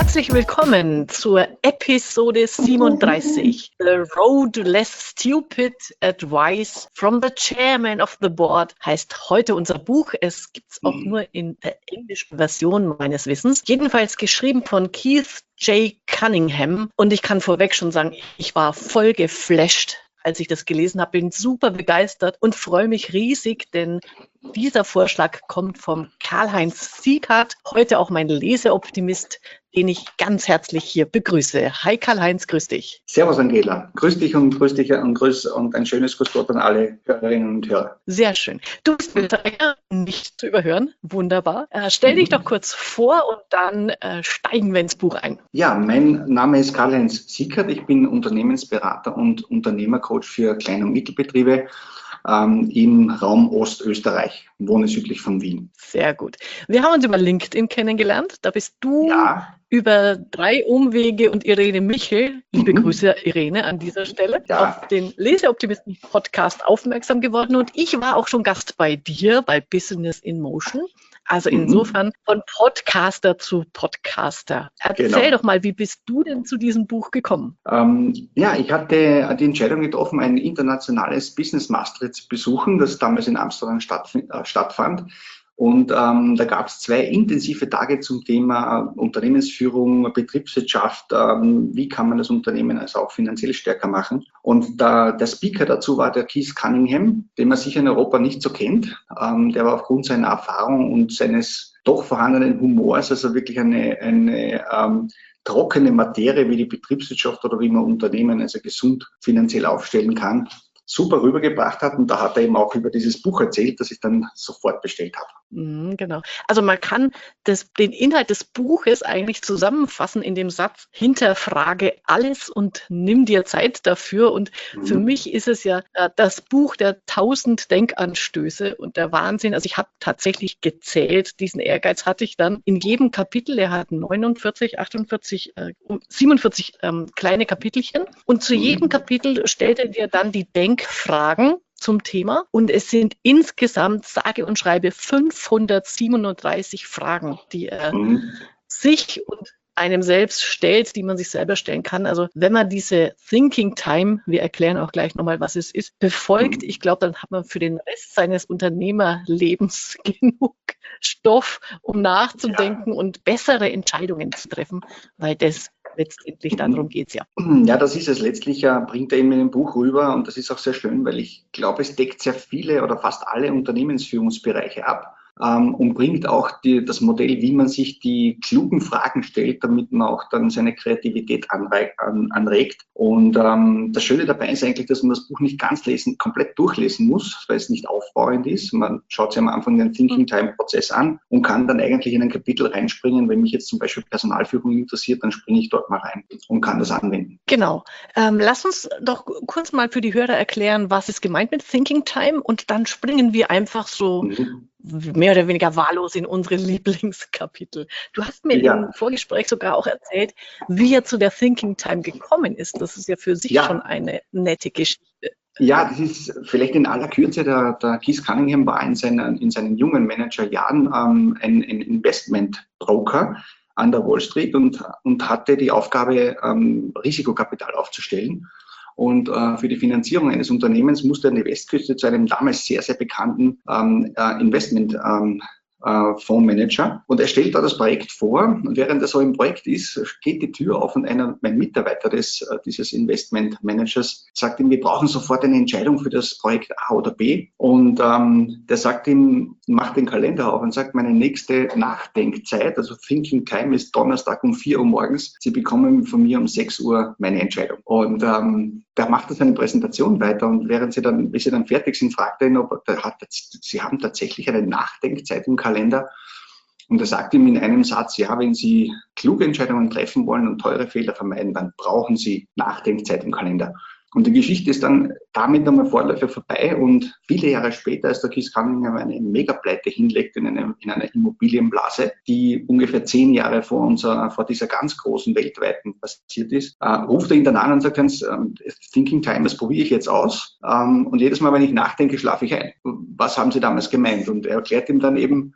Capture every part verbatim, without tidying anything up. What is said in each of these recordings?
Herzlich willkommen zur Episode siebenunddreißig. The Road Less Stupid Advice from the Chairman of the Board heißt heute unser Buch. Es gibt es auch nur in der englischen Version meines Wissens. Jedenfalls geschrieben von Keith J. Cunningham. Und ich kann vorweg schon sagen, ich war voll geflasht, als ich das gelesen habe. Bin super begeistert und freue mich riesig, denn dieser Vorschlag kommt vom Karl-Heinz Siekert, heute auch mein Leseoptimist, den ich ganz herzlich hier begrüße. Hi Karl-Heinz, grüß dich. Servus Angela, grüß dich und grüß dich und grüß und ein schönes Grüß Gott an alle Hörerinnen und Hörer. Sehr schön. Du bist Österreicher, nicht zu überhören, wunderbar. Äh, stell dich doch kurz vor und dann äh, steigen wir ins Buch ein. Ja, mein Name ist Karl-Heinz Siekert, ich bin Unternehmensberater und Unternehmercoach für Klein- und Mittelbetriebe ähm, im Raum Ostösterreich, wohne südlich von Wien. Sehr gut. Wir haben uns über LinkedIn kennengelernt, da bist du Ja. über drei Umwege und Irene Michel, liebe Mhm. Grüße Irene an dieser Stelle, Ja. auf den Leseoptimisten-Podcast aufmerksam geworden und ich war auch schon Gast bei dir, bei Business in Motion. Also Mhm. insofern von Podcaster zu Podcaster. Erzähl Genau. doch mal, wie bist du denn zu diesem Buch gekommen? Ähm, ja, ich hatte die Entscheidung getroffen, ein internationales Business Mastery zu besuchen, das damals in Amsterdam stattf- äh, stattfand. Und ähm, da gab es zwei intensive Tage zum Thema Unternehmensführung, Betriebswirtschaft, ähm, wie kann man das Unternehmen also auch finanziell stärker machen. Und da, der Speaker dazu war der Keith Cunningham, den man sicher in Europa nicht so kennt. Ähm, der war aufgrund seiner Erfahrung und seines doch vorhandenen Humors, also wirklich eine, eine ähm, trockene Materie wie die Betriebswirtschaft oder wie man Unternehmen also gesund finanziell aufstellen kann, super rübergebracht hat. Und da hat er eben auch über dieses Buch erzählt, das ich dann sofort bestellt habe. Mhm, genau. Also man kann das, den Inhalt des Buches eigentlich zusammenfassen in dem Satz, hinterfrage alles und nimm dir Zeit dafür. Und Mhm. für mich ist es ja äh, das Buch der tausend Denkanstöße und der Wahnsinn. Also ich habe tatsächlich gezählt, diesen Ehrgeiz hatte ich dann in jedem Kapitel. Er hat neunundvierzig, achtundvierzig, äh, siebenundvierzig ähm, kleine Kapitelchen. Und zu Mhm. jedem Kapitel stellt er dir dann die Denkfragen zum Thema und es sind insgesamt, sage und schreibe, fünfhundertsiebenunddreißig Fragen, die er Mhm. sich und einem selbst stellt, die man sich selber stellen kann. Also wenn man diese Thinking Time, wir erklären auch gleich nochmal, was es ist, befolgt, Mhm. ich glaube, dann hat man für den Rest seines Unternehmerlebens genug Stoff, um nachzudenken und bessere Entscheidungen zu treffen, weil das letztendlich darum geht es ja. Ja, das ist es. Letztlich äh, bringt er eben in dem Buch rüber und das ist auch sehr schön, weil ich glaube, es deckt sehr viele oder fast alle Unternehmensführungsbereiche ab. Ähm, und bringt auch die, das Modell, wie man sich die klugen Fragen stellt, damit man auch dann seine Kreativität anreg, an, anregt. Und ähm, das Schöne dabei ist eigentlich, dass man das Buch nicht ganz lesen, komplett durchlesen muss, weil es nicht aufbauend ist. Man schaut sich am Anfang den Thinking Time Prozess an und kann dann eigentlich in ein Kapitel reinspringen. Wenn mich jetzt zum Beispiel Personalführung interessiert, dann springe ich dort mal rein und kann das anwenden. Genau. Ähm, lass uns doch kurz mal für die Hörer erklären, was ist gemeint mit Thinking Time und dann springen wir einfach so Mhm. mehr oder weniger wahllos in unsere Lieblingskapitel. Du hast mir Ja. im Vorgespräch sogar auch erzählt, wie er zu der Thinking Time gekommen ist. Das ist ja für sich Ja. schon eine nette Geschichte. Ja, das ist vielleicht in aller Kürze. Der, der Keith Cunningham war in seinen, in seinen jungen Managerjahren ähm, ein, ein Investmentbroker an der Wall Street und, und hatte die Aufgabe, ähm, Risikokapital aufzustellen. Und äh, für die Finanzierung eines Unternehmens musste er an die Westküste zu einem damals sehr, sehr bekannten ähm, äh, Investment ähm, äh, Fondsmanager. Und er stellt da das Projekt vor. Und während er so im Projekt ist, geht die Tür auf und einer, mein Mitarbeiter des, äh, dieses Investmentmanagers sagt ihm, wir brauchen sofort eine Entscheidung für das Projekt A oder B. Und ähm, der sagt ihm, macht den Kalender auf und sagt, meine nächste Nachdenkzeit, also Thinking Time, ist Donnerstag um vier Uhr morgens. Sie bekommen von mir um sechs Uhr meine Entscheidung. Und ähm, da macht er seine Präsentation weiter und während sie dann, bis sie dann fertig sind, fragt er ihn, ob er hat, sie haben tatsächlich eine Nachdenkzeit im Kalender. Und er sagt ihm in einem Satz, ja, wenn Sie kluge Entscheidungen treffen wollen und teure Fehler vermeiden, dann brauchen Sie Nachdenkzeit im Kalender. Und die Geschichte ist dann damit nochmal Vorläufer vorbei und viele Jahre später, als der Keith Cunningham eine Megapleite hinlegt in, einem, in einer Immobilienblase, die ungefähr zehn Jahre vor, unserer, vor dieser ganz großen weltweiten passiert ist, äh, ruft er ihn dann an und sagt, Hans, ähm, Thinking Time, das probiere ich jetzt aus. Ähm, und jedes Mal, wenn ich nachdenke, schlafe ich ein. Was haben Sie damals gemeint? Und er erklärt ihm dann eben,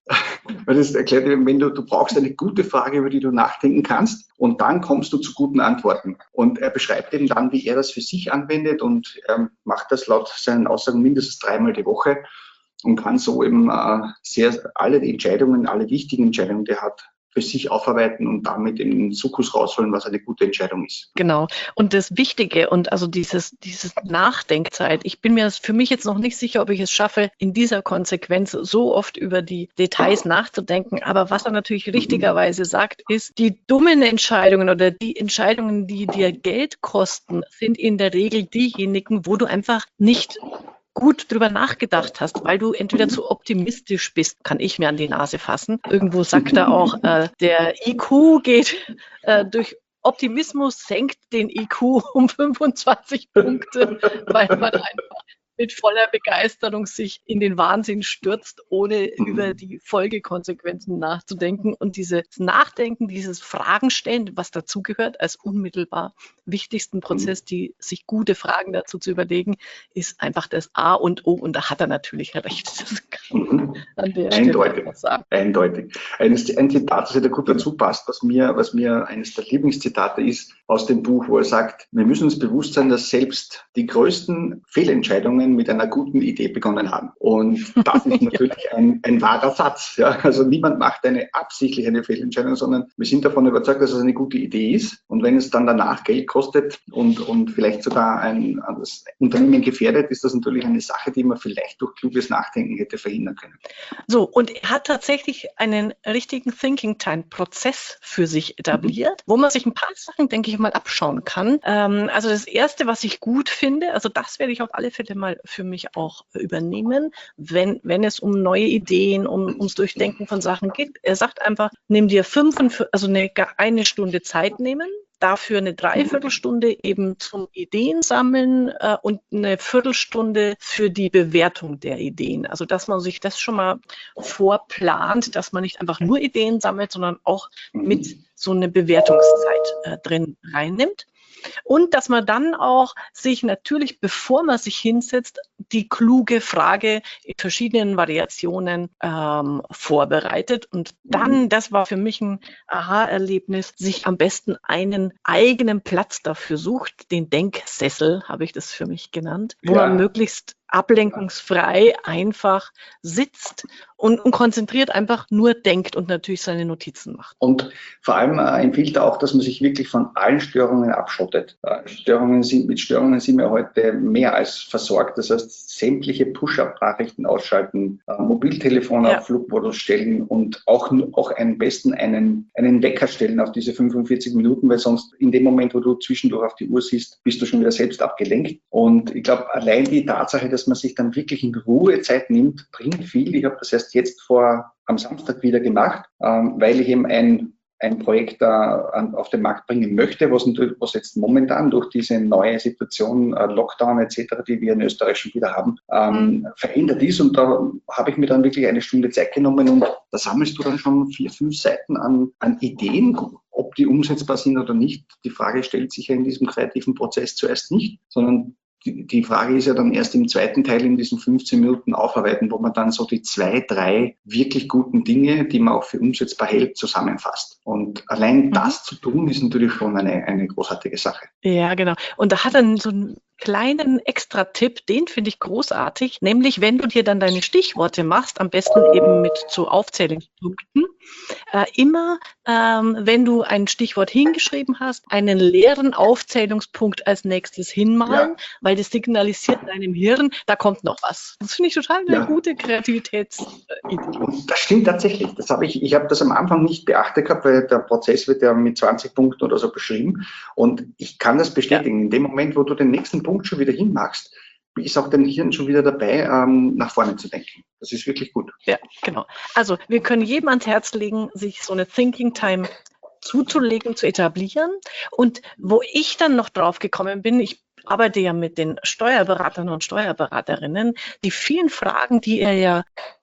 Weil das erklärt, wenn du, du brauchst eine gute Frage, über die du nachdenken kannst und dann kommst du zu guten Antworten. Und er beschreibt eben dann, wie er das für sich anwendet und er macht das laut seinen Aussagen mindestens dreimal die Woche und kann so eben äh, sehr alle die Entscheidungen, alle wichtigen Entscheidungen, die er hat, für sich aufarbeiten und damit in den Sukus rausholen, was eine gute Entscheidung ist. Genau. Und das Wichtige und also dieses, dieses Nachdenkzeit, ich bin mir für mich jetzt noch nicht sicher, ob ich es schaffe, in dieser Konsequenz so oft über die Details nachzudenken. Aber was er natürlich richtigerweise sagt, ist, die dummen Entscheidungen oder die Entscheidungen, die dir Geld kosten, sind in der Regel diejenigen, wo du einfach nicht gut drüber nachgedacht hast, weil du entweder zu optimistisch bist, kann ich mir an die Nase fassen. Irgendwo sagt er auch, äh, der I Q geht äh, durch Optimismus, senkt den I Q um fünfundzwanzig Punkte, weil man einfach mit voller Begeisterung sich in den Wahnsinn stürzt, ohne über die Folgekonsequenzen nachzudenken. Und dieses Nachdenken, dieses Fragen stellen, was dazugehört, als unmittelbar wichtigsten Prozess, die sich gute Fragen dazu zu überlegen, ist einfach das A und O. Und da hat er natürlich recht. Das kann man an der Eindeutig. Stelle sagen. Eindeutig. Ein, ein Zitat, das ja da gut dazu passt, was mir, was mir eines der Lieblingszitate ist aus dem Buch, wo er sagt, wir müssen uns bewusst sein, dass selbst die größten Fehlentscheidungen mit einer guten Idee begonnen haben. Und das ist natürlich ja. ein, ein wahrer Satz. Ja? Also niemand macht eine absichtlich eine Fehlentscheidung, sondern wir sind davon überzeugt, dass es eine gute Idee ist. Und wenn es dann danach Geld kostet und, und vielleicht sogar ein, ein das Unternehmen gefährdet, ist das natürlich eine Sache, die man vielleicht durch kluges Nachdenken hätte verhindern können. So, und er hat tatsächlich einen richtigen Thinking-Time-Prozess für sich etabliert, mhm. wo man sich ein paar Sachen, denke ich mal, abschauen kann. Ähm, also das Erste, was ich gut finde, also das werde ich auf alle Fälle mal für mich auch übernehmen, wenn, wenn es um neue Ideen, um ums Durchdenken von Sachen geht. Er sagt einfach, nimm dir fünf, also eine, eine Stunde Zeit nehmen, dafür eine Dreiviertelstunde eben zum Ideensammeln äh, und eine Viertelstunde für die Bewertung der Ideen. Also dass man sich das schon mal vorplant, dass man nicht einfach nur Ideen sammelt, sondern auch mit so eine Bewertungszeit äh, drin reinnimmt. Und dass man dann auch sich natürlich, bevor man sich hinsetzt, die kluge Frage in verschiedenen Variationen ähm, vorbereitet. Und dann, das war für mich ein Aha-Erlebnis, sich am besten einen eigenen Platz dafür sucht, den Denksessel, habe ich das für mich genannt, wo ja. man möglichst ablenkungsfrei einfach sitzt und, und konzentriert einfach nur denkt und natürlich seine Notizen macht. Und vor allem äh, empfiehlt er auch, dass man sich wirklich von allen Störungen abschottet. Äh, Störungen sind, mit Störungen sind wir heute mehr als versorgt. Das heißt, sämtliche Push-Up-Nachrichten ausschalten, äh, Mobiltelefone ja. auf Flugmodus stellen und auch, auch am besten einen, einen Wecker stellen auf diese fünfundvierzig Minuten, weil sonst in dem Moment, wo du zwischendurch auf die Uhr siehst, bist du schon wieder selbst abgelenkt. Und ich glaube, allein die Tatsache, dass man sich dann wirklich in Ruhe Zeit nimmt, bringt viel. Ich habe das erst jetzt vor am Samstag wieder gemacht, ähm, weil ich eben ein, ein Projekt äh, an, auf den Markt bringen möchte, was, was jetzt momentan durch diese neue Situation, äh, Lockdown et cetera, die wir in Österreich schon wieder haben, ähm, mhm. verändert ist. Und da habe ich mir dann wirklich eine Stunde Zeit genommen und da sammelst du dann schon vier, fünf Seiten an, an Ideen, ob die umsetzbar sind oder nicht. Die Frage stellt sich ja in diesem kreativen Prozess zuerst nicht, sondern die Frage ist ja dann erst im zweiten Teil in diesen fünfzehn Minuten aufarbeiten, wo man dann so die zwei, drei wirklich guten Dinge, die man auch für umsetzbar hält, zusammenfasst. Und allein das zu tun, ist natürlich schon eine, eine großartige Sache. Ja, genau. Und da hat er so einen kleinen Extra-Tipp, den finde ich großartig, nämlich wenn du dir dann deine Stichworte machst, am besten eben mit so Aufzählungspunkten, äh, immer, ähm, wenn du ein Stichwort hingeschrieben hast, einen leeren Aufzählungspunkt als nächstes hinmalen, ja. weil das signalisiert deinem Hirn, da kommt noch was. Das finde ich total eine ja. gute Kreativitätsidee. Das stimmt tatsächlich. Das habe ich, ich habe das am Anfang nicht beachtet gehabt, weil der Prozess wird ja mit zwanzig Punkten oder so beschrieben. Und ich kann das bestätigen. Ja. In dem Moment, wo du den nächsten Punkt schon wieder hinmachst, ist auch dein Hirn schon wieder dabei, ähm, nach vorne zu denken. Das ist wirklich gut. Ja, genau. Also wir können jedem ans Herz legen, sich so eine Thinking Time zuzulegen, zu etablieren. Und wo ich dann noch drauf gekommen bin, ich arbeite ja mit den Steuerberatern und Steuerberaterinnen, die vielen Fragen, die er ja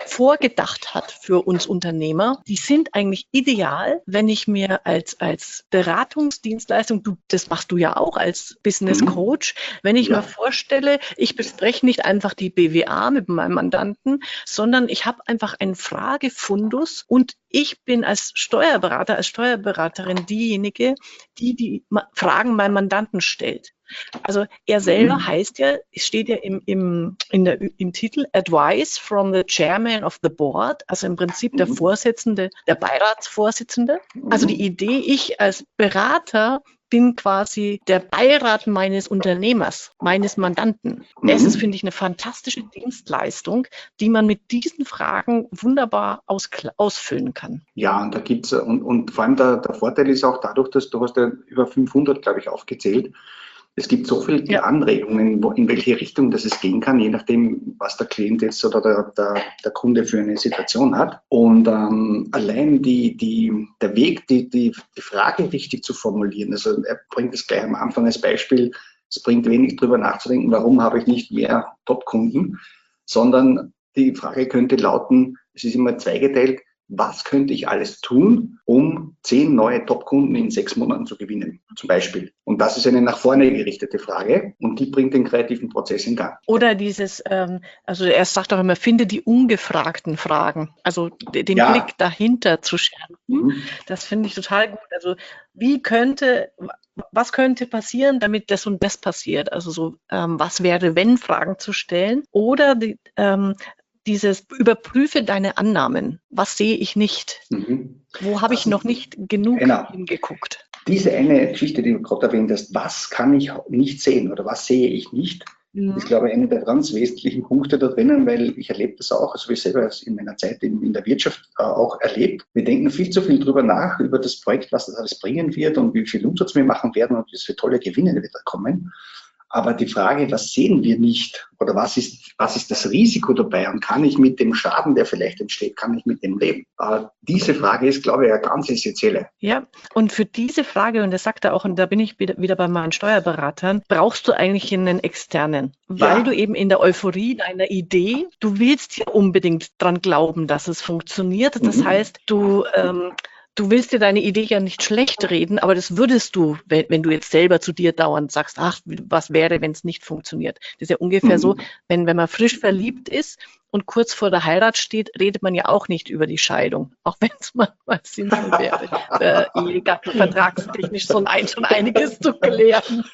vorgedacht hat für uns Unternehmer, die sind eigentlich ideal, wenn ich mir als, als Beratungsdienstleistung, du, das machst du ja auch als Business Coach, wenn ich Ja. mir vorstelle, ich bespreche nicht einfach die B W A mit meinem Mandanten, sondern ich habe einfach einen Fragefundus und ich bin als Steuerberater, als Steuerberaterin diejenige, die die Ma- Fragen meinem Mandanten stellt. Also er selber Mhm. heißt ja, es steht ja im, im, in der, im Titel Advice from the Chairman of the Board, also im Prinzip der Mhm. Vorsitzende, der Beiratsvorsitzende. Also die Mhm. Idee, ich als Berater bin quasi der Beirat meines Unternehmers, meines Mandanten. Das ist, Mhm. finde ich, eine fantastische Dienstleistung, die man mit diesen Fragen wunderbar auskla- ausfüllen kann. Ja, und da gibt's und, und vor allem der, der Vorteil ist auch dadurch, dass du hast ja über fünfhundert, glaube ich, aufgezählt. Es gibt so viele Ja. Anregungen, wo, in welche Richtung das es gehen kann, je nachdem, was der Klient jetzt oder der, der, der Kunde für eine Situation hat. Und ähm, allein die, die, der Weg, die, die, die Frage richtig zu formulieren, also er bringt es gleich am Anfang als Beispiel, es bringt wenig drüber nachzudenken, warum habe ich nicht mehr Top-Kunden, sondern die Frage könnte lauten, es ist immer zweigeteilt, was könnte ich alles tun, um zehn neue Top-Kunden in sechs Monaten zu gewinnen, zum Beispiel. Und das ist eine nach vorne gerichtete Frage und die bringt den kreativen Prozess in Gang. Oder dieses, ähm, also er sagt auch immer, finde die ungefragten Fragen, also d- den Ja. Blick dahinter zu schärfen. Mhm. Das finde ich total gut. Also wie könnte, was könnte passieren, damit das und das passiert? Also so, ähm, was wäre, wenn Fragen zu stellen? Oder die, ähm, dieses überprüfe deine Annahmen. Was sehe ich nicht? Mhm. Wo habe ich Das noch ist- nicht genug Genau. hingeguckt? Diese eine Geschichte, die du gerade erwähnt hast, was kann ich nicht sehen oder was sehe ich nicht, Mhm. ist, glaube ich, einer der ganz wesentlichen Punkte da drinnen, weil ich erlebe das auch, also ich selber in meiner Zeit in, in der Wirtschaft äh, auch erlebt. Wir denken viel zu viel drüber nach, über das Projekt, was das alles bringen wird und wie viel Umsatz wir machen werden und was für tolle Gewinne wieder kommen. Aber die Frage, was sehen wir nicht oder was ist, was ist das Risiko dabei und kann ich mit dem Schaden, der vielleicht entsteht, kann ich mit dem leben? Äh, diese Frage ist, glaube ich, eine ganz essentielle. Ja, und für diese Frage, und das sagt er auch, und da bin ich wieder, wieder bei meinen Steuerberatern, brauchst du eigentlich einen externen, weil Ja. du eben in der Euphorie deiner Idee, du willst ja unbedingt dran glauben, dass es funktioniert. Das Mhm. heißt, du, ähm, du willst dir deine Idee ja nicht schlecht reden, aber das würdest du, wenn, wenn du jetzt selber zu dir dauernd sagst, ach, was wäre, wenn es nicht funktioniert. Das ist ja ungefähr Mhm. so, wenn, wenn man frisch verliebt ist und kurz vor der Heirat steht, redet man ja auch nicht über die Scheidung, auch wenn es manchmal sinnvoll wäre, äh, ehegattenvertragstechnisch so ein, schon einiges zu klären.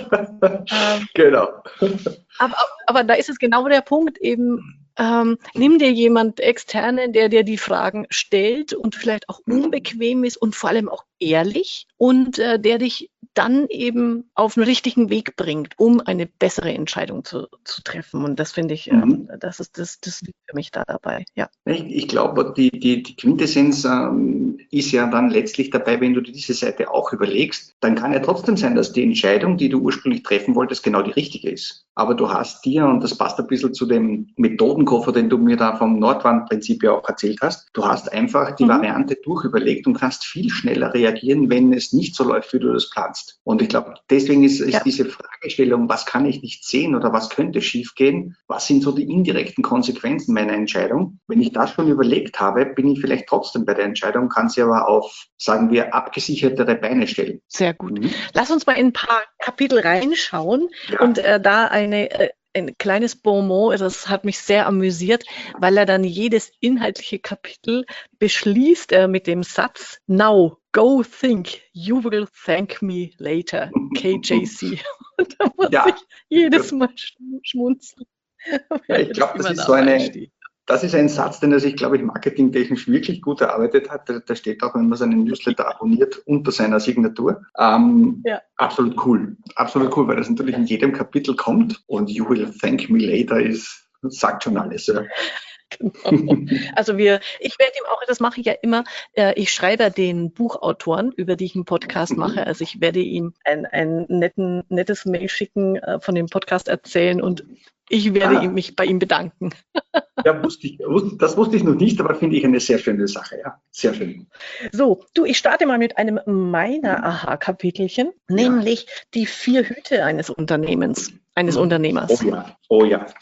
Ähm, Genau. aber, aber da ist es genau der Punkt eben, ähm, nimm dir jemand externen, der dir die Fragen stellt und vielleicht auch unbequem ist und vor allem auch ehrlich und äh, der dich dann eben auf den richtigen Weg bringt, um eine bessere Entscheidung zu, zu treffen. Und das finde ich, ähm, das ist das, das liegt für mich da dabei. Ja. Ich, ich glaube, die, die, die Quintessenz ähm, ist ja dann letztlich dabei, wenn du dir diese Seite auch überlegst, dann kann ja trotzdem sein, dass die Entscheidung, die du ursprünglich treffen wolltest, genau die richtige ist. Aber du hast dir, und das passt ein bisschen zu dem Methodenkoffer, den du mir da vom Nordwand-Prinzip ja auch erzählt hast, du hast einfach die Mhm. Variante durchüberlegt und kannst viel schneller reagieren, wenn es nicht so läuft, wie du das planst. Und ich glaube, deswegen ist, ist Ja. diese Fragestellung, was kann ich nicht sehen oder was könnte schiefgehen, was sind so die indirekten Konsequenzen meiner Entscheidung? Wenn ich das schon überlegt habe, bin ich vielleicht trotzdem bei der Entscheidung, kann sie aber auf, sagen wir, abgesichertere Beine stellen. Sehr gut. Mhm. Lass uns mal in ein paar Kapitel reinschauen Ja. und äh, da eine, äh, ein kleines Bonmot, das hat mich sehr amüsiert, weil er dann jedes inhaltliche Kapitel beschließt äh, mit dem Satz, Now, go think, you will thank me later, K J C. Und da muss Ja. ich jedes Mal schmunzeln. Ja, ich glaube, das ist so eine, das ist ein Satz, den er sich, glaube ich, marketingtechnisch wirklich gut erarbeitet hat. Da steht auch, wenn man seinen Newsletter abonniert, unter seiner Signatur. Ähm, ja. Absolut cool. Absolut cool, weil das natürlich in jedem Kapitel kommt und you will thank me later ist, sagt schon alles. Ja. Genau. Also wir, ich werde ihm auch, das mache ich ja immer, äh, ich schreibe den Buchautoren, über die ich einen Podcast mache. Also ich werde ihm ein, ein netten, nettes Mail schicken, äh, von dem Podcast erzählen und ich werde Ah. ihm, mich bei ihm bedanken. Ja, wusste ich, das wusste ich noch nicht, aber finde ich eine sehr schöne Sache. Ja, sehr schön. So, du, ich starte mal mit einem meiner Aha-Kapitelchen, nämlich die vier Hüte eines Unternehmens, eines Unternehmers. Oh ja, oh ja.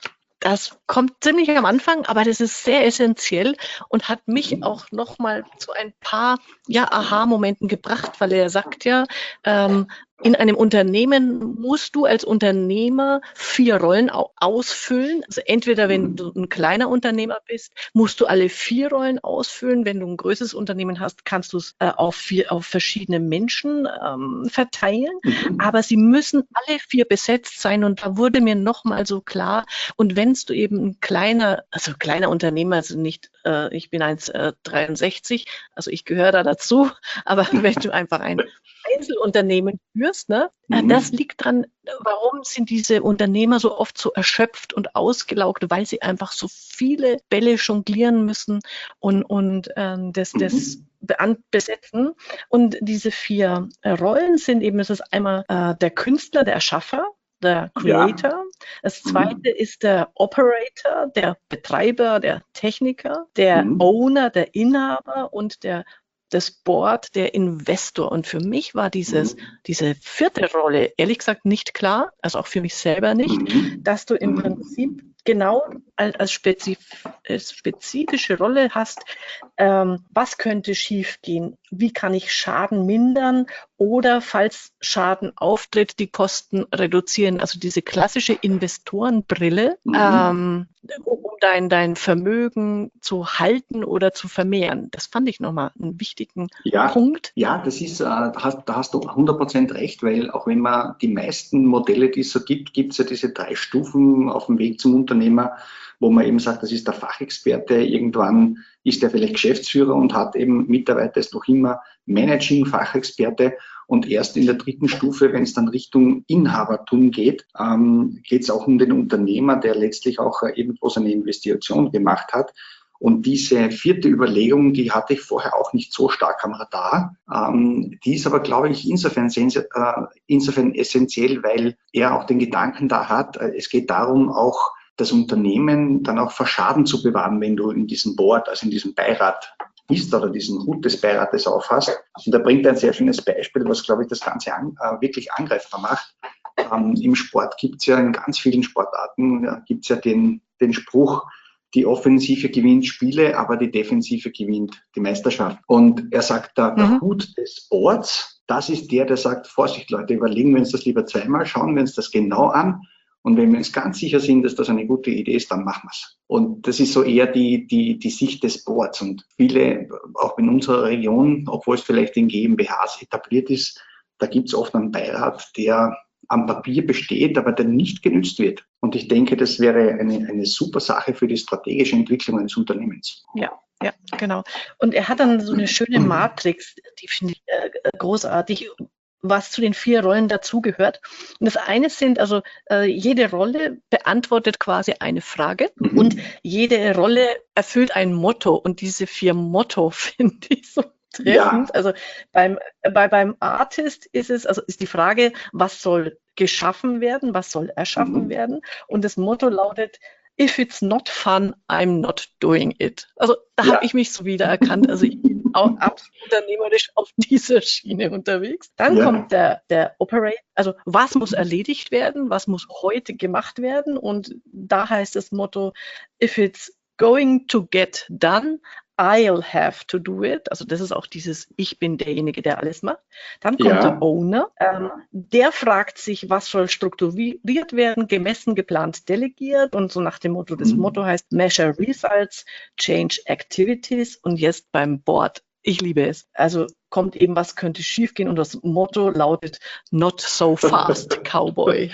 Das kommt ziemlich am Anfang, aber das ist sehr essentiell und hat mich auch nochmal zu ein paar ja, Aha-Momenten gebracht, weil er sagt ja, ähm, in einem Unternehmen musst du als Unternehmer vier Rollen au- ausfüllen. Also entweder, wenn du ein kleiner Unternehmer bist, musst du alle vier Rollen ausfüllen. Wenn du ein größeres Unternehmen hast, kannst du es äh, auf, vier, auf verschiedene Menschen ähm, verteilen. Mhm. Aber sie müssen alle vier besetzt sein. Und da wurde mir nochmal so klar, und wenn du eben ein kleiner, also kleiner Unternehmer, also nicht, äh, ich bin eins Komma dreiundsechzig, also ich gehöre da dazu, aber wenn du einfach ein Einzelunternehmen führst, ne? Mhm. Das liegt dran, warum sind diese Unternehmer so oft so erschöpft und ausgelaugt, weil sie einfach so viele Bälle jonglieren müssen und, und ähm, das, das bean- besetzen. Und diese vier äh, Rollen sind eben, es ist einmal äh, der Künstler, der Erschaffer, der Creator. Ja. Das zweite ist der Operator, der Betreiber, der Techniker, der Mhm. Owner, der Inhaber und der das Board, der Investor. Und für mich war dieses, Mhm. diese vierte Rolle ehrlich gesagt nicht klar, also auch für mich selber nicht, Mhm. dass du im Mhm. Prinzip genau als, als, spezif als spezifische Rolle hast, ähm, was könnte schiefgehen, wie kann ich Schaden mindern oder falls Schaden auftritt, die Kosten reduzieren. Also diese klassische Investorenbrille, Mhm. ähm, um dein, dein Vermögen zu halten oder zu vermehren. Das fand ich nochmal einen wichtigen Ja, Punkt. ja, das ist, äh, da hast, da hast du hundert Prozent recht, weil auch wenn man die meisten Modelle, die es so gibt, gibt es ja diese drei Stufen auf dem Weg zum Unternehmer, wo man eben sagt, das ist der Fachexperte, irgendwann ist er vielleicht Geschäftsführer und hat eben Mitarbeiter, ist noch immer Managing-Fachexperte und erst in der dritten Stufe, wenn es dann Richtung Inhabertum geht, ähm, geht es auch um den Unternehmer, der letztlich auch äh, irgendwo seine Investition gemacht hat. Und diese vierte Überlegung, die hatte ich vorher auch nicht so stark am Radar. Ähm, die ist aber, glaube ich, insofern, äh, insofern essentiell, weil er auch den Gedanken da hat, äh, es geht darum, auch das Unternehmen dann auch vor Schaden zu bewahren, wenn du in diesem Board, also in diesem Beirat bist oder diesen Hut des Beirates aufhast. Und da bringt er ein sehr schönes Beispiel, was, glaube ich, das Ganze an, äh, wirklich angreifbar macht. Ähm, Im Sport gibt es ja in ganz vielen Sportarten, ja, gibt es ja den, den Spruch, die Offensive gewinnt Spiele, aber die Defensive gewinnt die Meisterschaft. Und er sagt, da, der Mhm. Hut des Boards, das ist der, der sagt, Vorsicht Leute, überlegen wir uns das lieber zweimal, schauen wir uns das genau an. Und wenn wir uns ganz sicher sind, dass das eine gute Idee ist, dann machen wir es. Und das ist so eher die, die, die Sicht des Boards. Und viele, auch in unserer Region, obwohl es vielleicht in GmbHs etabliert ist, da gibt es oft einen Beirat, der am Papier besteht, aber der nicht genützt wird. Und ich denke, das wäre eine, eine super Sache für die strategische Entwicklung eines Unternehmens. Ja, ja, genau. Und er hat dann so eine schöne Matrix, die finde ich äh, großartig, was zu den vier Rollen dazugehört. Und das eine sind, also äh, jede Rolle beantwortet quasi eine Frage Mhm. und jede Rolle erfüllt ein Motto. Und diese vier Motto finde ich so treffend. Ja. Also beim, bei, beim Artist ist es, also ist die Frage, was soll geschaffen werden, was soll erschaffen Mhm. werden? Und das Motto lautet, if it's not fun, I'm not doing it. Also da Ja. habe ich mich so wiedererkannt. Also ich bin auch absolut unternehmerisch auf dieser Schiene unterwegs. Dann Ja. kommt der, der Operate, also was muss erledigt werden, was muss heute gemacht werden? Und da heißt das Motto, if it's going to get done, I'll have to do it. Also das ist auch dieses, ich bin derjenige, der alles macht. Dann kommt Ja. der Owner. Ähm, der fragt sich, was soll strukturiert werden, gemessen, geplant, delegiert. Und so nach dem Motto, das Mhm. Motto heißt Measure Results, Change Activities. Und jetzt beim Board. Ich liebe es. Also kommt eben, was könnte schiefgehen? Und das Motto lautet Not so fast, Cowboy.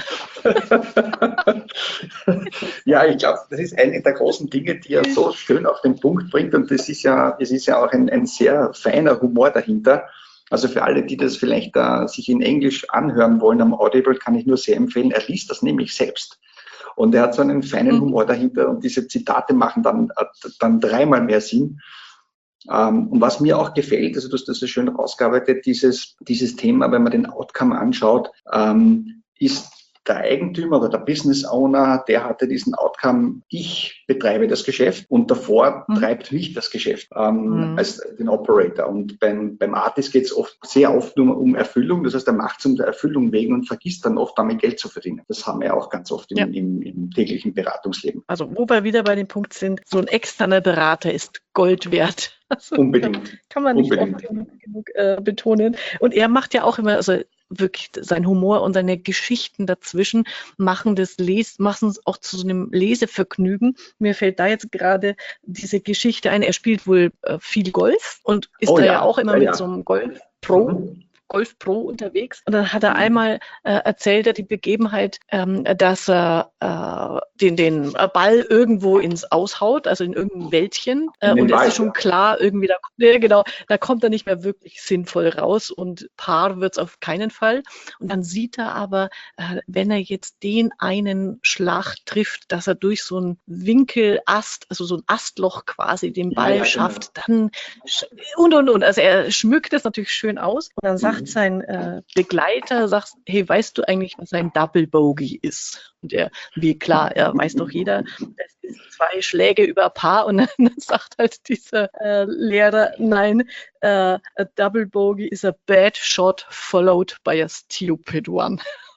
Ja, ich glaube, das ist eine der großen Dinge, die er so schön auf den Punkt bringt. Und das ist ja, es ist ja auch ein, ein sehr feiner Humor dahinter. Also für alle, die das vielleicht uh, sich in Englisch anhören wollen am Audible, kann ich nur sehr empfehlen. Er liest das nämlich selbst. Und er hat so einen feinen Humor dahinter. Und diese Zitate machen dann, dann dreimal mehr Sinn. Um, und was mir auch gefällt, also du hast das so schön rausgearbeitet, dieses, dieses Thema, wenn man den Outcome anschaut, um, ist der Eigentümer oder der Business Owner, der hatte diesen Outcome, ich betreibe das Geschäft und davor mhm. treibt mich das Geschäft ähm, mhm. als den Operator. Und beim, beim Artist geht es oft sehr oft nur um Erfüllung. Das heißt, er macht es um der Erfüllung wegen und vergisst dann oft damit Geld zu verdienen. Das haben wir ja auch ganz oft im, ja. im, im täglichen Beratungsleben. Also wo wir wieder bei dem Punkt sind, so ein externer Berater ist Gold wert. Also, Unbedingt. Kann man nicht Unbedingt. oft genug, genug äh, betonen. Und er macht ja auch immer, also wirklich sein Humor und seine Geschichten dazwischen machen das Les machen es auch zu so einem Lesevergnügen. Mir fällt da jetzt gerade diese Geschichte ein. Er spielt wohl äh, viel Golf und ist oh, da ja. ja auch immer ja, mit ja. so einem Golf Pro. Mhm. Golf Pro unterwegs. Und dann hat er einmal äh, erzählt, er die Begebenheit, ähm, dass er äh, den, den Ball irgendwo ins Aushaut, also in irgendein Wäldchen. Äh, und es ist schon klar, irgendwie, da, ja, genau, da kommt er nicht mehr wirklich sinnvoll raus und Paar wird es auf keinen Fall. Und dann sieht er aber, äh, wenn er jetzt den einen Schlag trifft, dass er durch so ein Winkelast, also so ein Astloch quasi den Ball ja, ja, schafft, genau. dann und, und, und. Also er schmückt es natürlich schön aus und dann sagt sein äh, Begleiter, sagt, hey, weißt du eigentlich, was ein Double Bogey ist? Und er, wie klar, er weiß doch jeder, das ist zwei Schläge über Paar und dann, dann sagt halt dieser äh, Lehrer, nein, äh, a Double Bogey is a bad shot followed by a stupid one.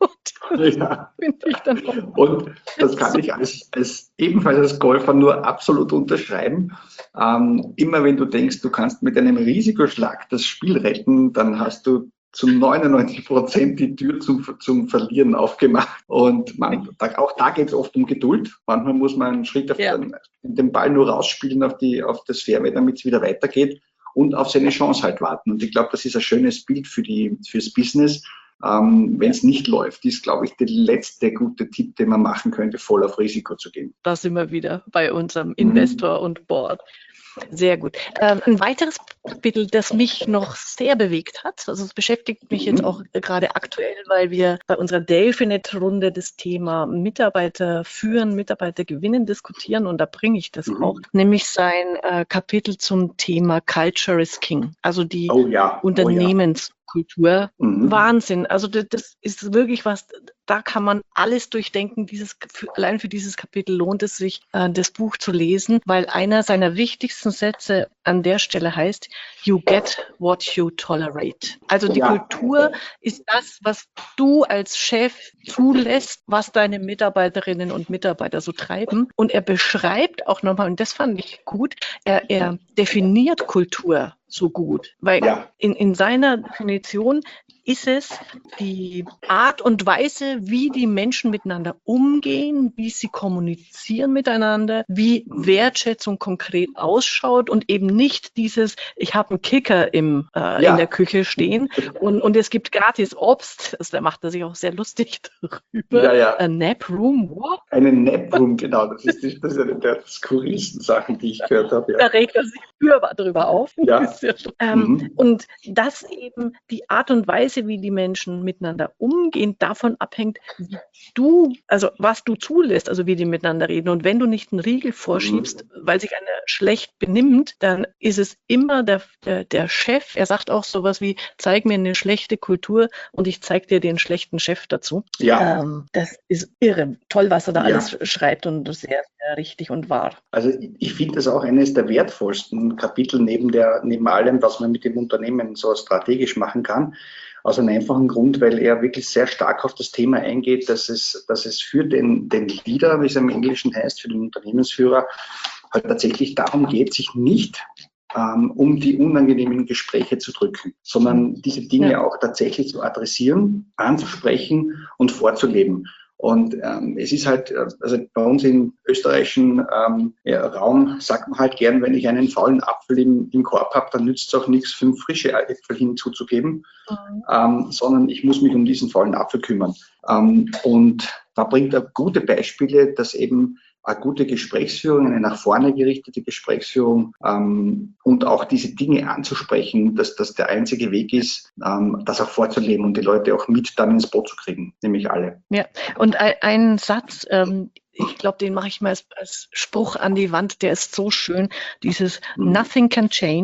Und, ja. ich dann und das kann ich als, als ebenfalls als Golfer nur absolut unterschreiben. Ähm, immer wenn du denkst, du kannst mit einem Risikoschlag das Spiel retten, dann hast du zu neunundneunzig Prozent die Tür zum, zum Verlieren aufgemacht. Und man, da, auch da geht es oft um Geduld. Manchmal muss man einen Schritt auf ja. den, den Ball nur rausspielen auf, die, auf das Fairway, damit es wieder weitergeht und auf seine Chance halt warten. Und ich glaube, das ist ein schönes Bild für die, fürs Business. Ähm, wenn es nicht läuft, ist, glaube ich, der letzte gute Tipp, den man machen könnte, voll auf Risiko zu gehen. Da sind wir wieder bei unserem Investor mhm. und Board. Sehr gut. Ähm, ein weiteres Kapitel, das mich noch sehr bewegt hat, also es beschäftigt mich jetzt auch gerade aktuell, weil wir bei unserer Delphinet-Runde das Thema Mitarbeiter führen, Mitarbeiter gewinnen diskutieren und da bringe ich das mhm. auch, nämlich sein äh, Kapitel zum Thema Culture is King, also die oh ja. Unternehmens- oh ja. Kultur, mhm. Wahnsinn. Also das, das ist wirklich was, da kann man alles durchdenken. Dieses, für, allein für dieses Kapitel lohnt es sich, äh, das Buch zu lesen, weil einer seiner wichtigsten Sätze an der Stelle heißt, you get what you tolerate. Also die ja. Kultur ist das, was du als Chef zulässt, was deine Mitarbeiterinnen und Mitarbeiter so treiben. Und er beschreibt auch nochmal, und das fand ich gut, er, er definiert Kultur so gut, weil ja. in, in seiner Definition ist es die Art und Weise, wie die Menschen miteinander umgehen, wie sie kommunizieren miteinander, wie Wertschätzung konkret ausschaut und eben nicht dieses, ich habe einen Kicker im, äh, ja. in der Küche stehen und, und es gibt gratis Obst, also da macht er sich auch sehr lustig darüber. Ja, ja. A Nap Room, what? Eine Nap Room, genau, das ist, die, das ist eine der skurrilsten Sachen, die ich gehört habe. Ja. Da regt er sich spürbar drüber auf. Ja. ähm, mhm. Und dass eben die Art und Weise, wie die Menschen miteinander umgehen, davon abhängt, wie du, also was du zulässt, also wie die miteinander reden. Und wenn du nicht einen Riegel vorschiebst, mhm. weil sich einer schlecht benimmt, dann ist es immer der, der, der Chef. Er sagt auch sowas wie, zeig mir eine schlechte Kultur und ich zeig dir den schlechten Chef dazu. Ja. Ähm, das ist irre. Toll, was er da ja. alles schreibt und sehr, sehr richtig und wahr. Also ich finde das auch eines der wertvollsten Kapitel neben, der, neben allem, was man mit dem Unternehmen so strategisch machen kann. Aus einem einfachen Grund, weil er wirklich sehr stark auf das Thema eingeht, dass es, dass es für den, den Leader, wie es im Englischen heißt, für den Unternehmensführer, halt tatsächlich darum geht, sich nicht ähm, um die unangenehmen Gespräche zu drücken, sondern diese Dinge ja. auch tatsächlich zu adressieren, anzusprechen und vorzuleben. Und ähm, es ist halt, also bei uns im österreichischen ähm, ja, Raum sagt man halt gern, wenn ich einen faulen Apfel im, im Korb habe, dann nützt es auch nichts, fünf frische Äpfel hinzuzugeben, mhm. ähm, sondern ich muss mich um diesen faulen Apfel kümmern. Ähm, und da bringt er gute Beispiele, dass eben eine gute Gesprächsführung, eine nach vorne gerichtete Gesprächsführung ähm, und auch diese Dinge anzusprechen, dass das der einzige Weg ist, ähm, das auch vorzuleben und die Leute auch mit dann ins Boot zu kriegen, nämlich alle. Ja, und ein, ein Satz, ähm, ich glaube, den mache ich mal als, als Spruch an die Wand, der ist so schön, dieses mhm. Nothing can change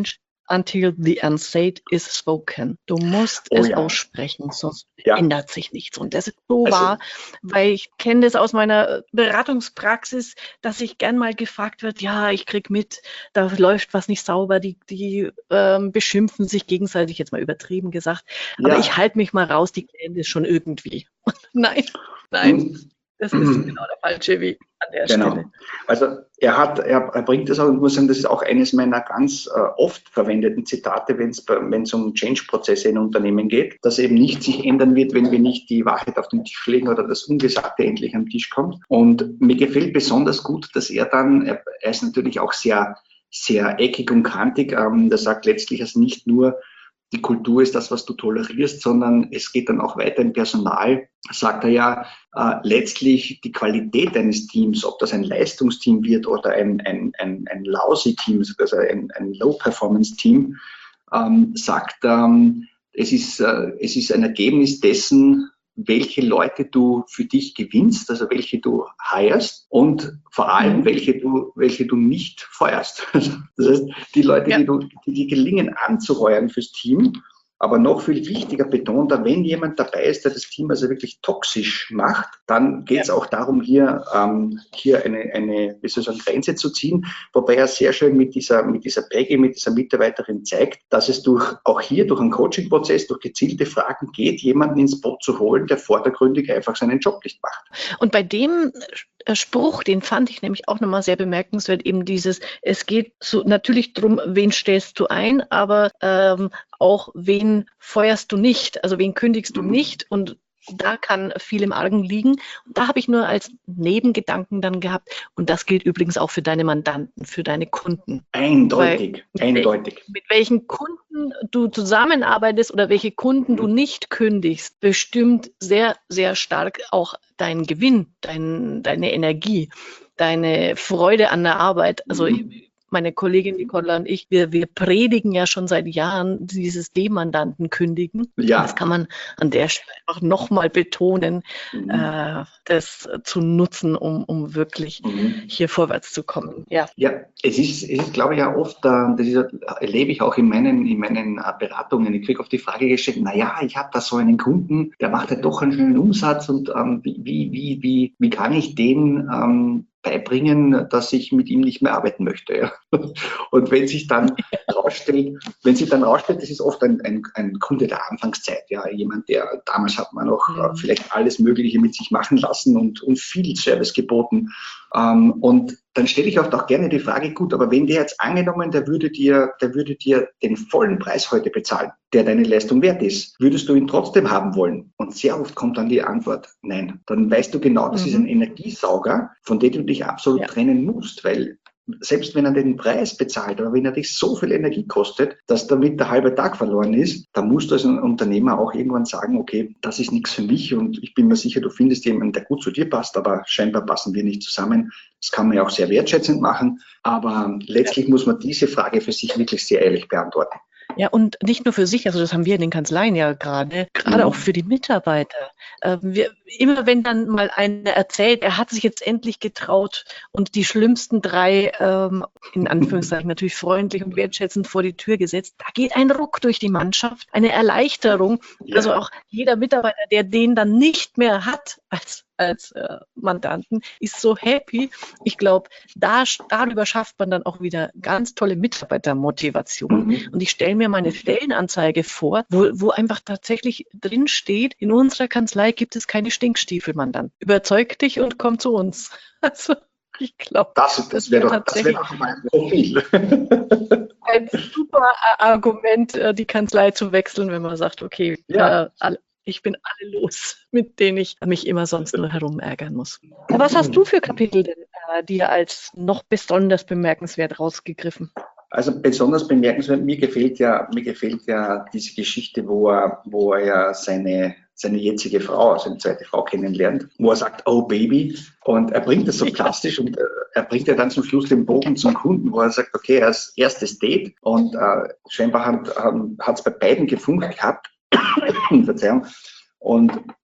until the unsaid is spoken. Du musst Oh es ja. aussprechen, sonst Ja. ändert sich nichts. Und das ist so Also- wahr, weil ich kenne das aus meiner Beratungspraxis, dass ich gern mal gefragt wird, ja, ich krieg mit, da läuft was nicht sauber, die, die ähm, beschimpfen sich gegenseitig, jetzt mal übertrieben gesagt, aber Ja. ich halte mich mal raus, die kennen das schon irgendwie. Nein, nein, Hm. das ist genau der falsche Weg an der Genau. Stelle. Also er hat, er, er bringt das auch, und muss sagen, das ist auch eines meiner ganz äh, oft verwendeten Zitate, wenn es wenn es um Change-Prozesse in Unternehmen geht, dass eben nicht sich ändern wird, wenn wir nicht die Wahrheit auf den Tisch legen oder das Ungesagte endlich am Tisch kommt. Und mir gefällt besonders gut, dass er dann, er, er ist natürlich auch sehr, sehr eckig und kantig, ähm, der sagt letztlich, also nicht nur die Kultur ist das, was du tolerierst, sondern es geht dann auch weiter im Personal. Sagt er ja, äh, letztlich die Qualität eines Teams, ob das ein Leistungsteam wird oder ein, ein, ein, ein lousy Team, also ein, ein Low-Performance-Team, ähm, sagt, ähm, es ist, äh, es ist ein Ergebnis dessen, welche Leute du für dich gewinnst, also welche du hirest und vor allem Mhm. welche du, welche du nicht feuerst. Das heißt, die Leute, Ja. die du, die dir gelingen anzuheuern fürs Team, aber noch viel wichtiger betont er, wenn jemand dabei ist, der das Team also wirklich toxisch macht, dann geht es Ja. auch darum, hier, ähm, hier eine, eine, wie soll ich sagen, Grenze zu ziehen, wobei er sehr schön mit dieser, mit dieser Peggy, mit dieser Mitarbeiterin zeigt, dass es durch, auch hier durch einen Coaching-Prozess, durch gezielte Fragen geht, jemanden ins Boot zu holen, der vordergründig einfach seinen Job nicht macht. Und bei dem äh, Spruch, den fand ich nämlich auch nochmal sehr bemerkenswert, eben dieses, es geht so natürlich drum, wen stellst du ein, aber ähm, auch wen feuerst du nicht, also wen kündigst du Mhm. nicht, und da kann viel im Argen liegen. Und da habe ich nur als Nebengedanken dann gehabt, und das gilt übrigens auch für deine Mandanten, für deine Kunden. Eindeutig, Mit eindeutig. Mit welchen Kunden du zusammenarbeitest oder welche Kunden du nicht kündigst, bestimmt sehr, sehr stark auch deinen Gewinn, dein, deine Energie, deine Freude an der Arbeit. Also Mhm. meine Kollegin Nicola und ich, wir, wir predigen ja schon seit Jahren dieses Demandanten kündigen. Ja. Das kann man an der Stelle einfach nochmal betonen, Mhm. äh, das zu nutzen, um, um wirklich Mhm. hier vorwärts zu kommen. Ja. Ja, es ist, es ist, glaube ich, ja oft, äh, das ist, erlebe ich auch in meinen, in meinen äh, Beratungen. Ich kriege oft die Frage gestellt, na ja, ich habe da so einen Kunden, der macht ja doch einen schönen Umsatz und ähm, wie, wie, wie, wie, wie kann ich den ähm, beibringen, dass ich mit ihm nicht mehr arbeiten möchte. Ja? Und wenn sich dann rausstellt, wenn sich dann rausstellt, das ist oft ein, ein, ein Kunde der Anfangszeit, ja, jemand, der damals hat man noch Mhm. äh, vielleicht alles Mögliche mit sich machen lassen und, und viel Service geboten. Ähm, und dann stelle ich oft auch gerne die Frage, gut, aber wenn der jetzt angenommen, der würde dir, der würde dir den vollen Preis heute bezahlen, der deine Leistung wert ist, würdest du ihn trotzdem haben wollen? Und sehr oft kommt dann die Antwort, nein. Dann weißt du genau, das Mhm. ist ein Energiesauger, von dem du dich absolut Ja. trennen musst, weil selbst wenn er den Preis bezahlt, aber wenn er dich so viel Energie kostet, dass damit der halbe Tag verloren ist, dann musst du als ein Unternehmer auch irgendwann sagen, okay, das ist nichts für mich und ich bin mir sicher, du findest jemanden, der gut zu dir passt, aber scheinbar passen wir nicht zusammen. Das kann man ja auch sehr wertschätzend machen, aber letztlich muss man diese Frage für sich wirklich sehr ehrlich beantworten. Ja, und nicht nur für sich, also das haben wir in den Kanzleien ja gerade, gerade Mhm. auch für die Mitarbeiter. Ähm, wir, immer wenn dann mal einer erzählt, er hat sich jetzt endlich getraut und die schlimmsten drei, ähm, in Anführungszeichen natürlich freundlich und wertschätzend vor die Tür gesetzt, da geht ein Ruck durch die Mannschaft, eine Erleichterung. Ja. Also auch jeder Mitarbeiter, der den dann nicht mehr hat als, als äh, Mandanten, ist so happy. Ich glaube, da, darüber schafft man dann auch wieder ganz tolle Mitarbeitermotivation. Mhm. Und ich stelle mir meine Stellenanzeige vor, wo, wo einfach tatsächlich drin steht, in unserer Kanzlei gibt es keine Stinkstiefelmandanten. Überzeug dich und komm zu uns. Also ich glaube, Das, das das wäre wäre doch, das wär tatsächlich doch mein Profil. ein super äh, Argument, äh, die Kanzlei zu wechseln, wenn man sagt, okay, Ja. äh, alle, ich bin alle los, mit denen ich mich immer sonst nur herumärgern muss. Was hast du für Kapitel denn äh, dir als noch besonders bemerkenswert rausgegriffen? Also besonders bemerkenswert, mir gefällt ja, mir gefällt ja diese Geschichte, wo er, wo er ja seine, seine jetzige Frau, seine zweite Frau kennenlernt, wo er sagt, oh Baby, und er bringt das so plastisch und äh, er bringt ja dann zum Schluss den Bogen zum Kunden, wo er sagt, okay, er ist erstes Date und äh, scheinbar hat es bei beiden gefunkt gehabt, Verzeihung, und